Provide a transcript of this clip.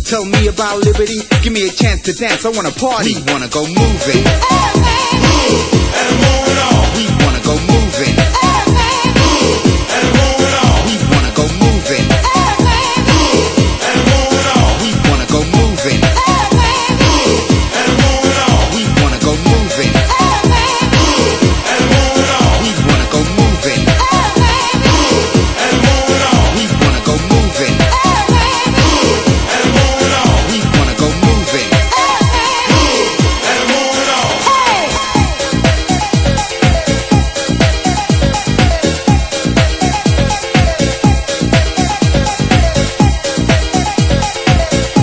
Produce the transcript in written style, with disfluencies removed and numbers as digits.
Tell me about liberty, give me a chance to dance. I wanna party, we wanna go moving. Move and move it on. We wanna go moving.